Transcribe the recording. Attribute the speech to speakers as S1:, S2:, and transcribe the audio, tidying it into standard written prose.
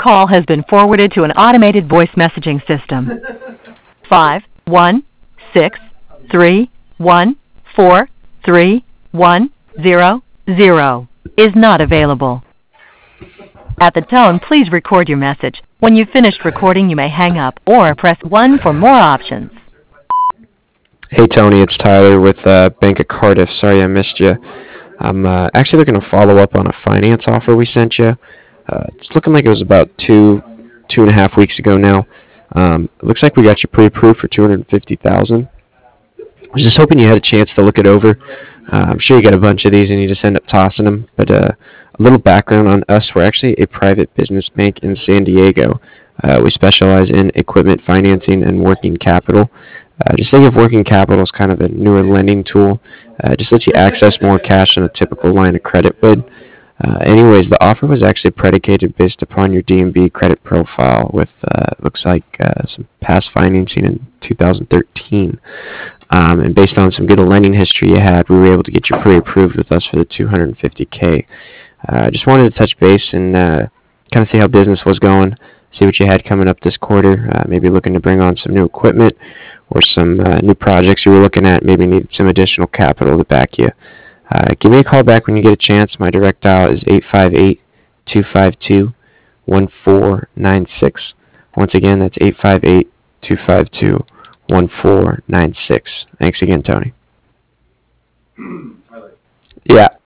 S1: call has been forwarded to an automated voice messaging system. 51631431000 is not available. At the tone, please record your message. When you've finished recording, you may hang up or press 1 for more options.
S2: Hey Tony, it's Tyler with Bank of Cardiff. Sorry I missed you. I'm actually looking to follow up on a finance offer we sent you. It's looking like it was about two and a half weeks ago now. It looks like we got you pre-approved for $250,000. I was just hoping you had a chance to look it over. I'm sure you got a bunch of these and you just end up tossing them. But a little background on us: we're actually a private business bank in San Diego. We specialize in equipment financing and working capital. Just think of working capital as kind of a newer lending tool. Just lets you access more cash than a typical line of credit would. Anyways, the offer was actually predicated based upon your D&B credit profile with, looks like, some past financing in 2013. And based on some good lending history you had, we were able to get you pre-approved with us for the $250K. Just wanted to touch base and kind of see how business was going, see what you had coming up this quarter, maybe looking to bring on some new equipment or some new projects you were looking at, maybe need some additional capital to back you. Give me a call back when you get a chance. My direct dial is 858-252-1496. Once again, that's 858-252-1496. Thanks again, Tony. Yeah.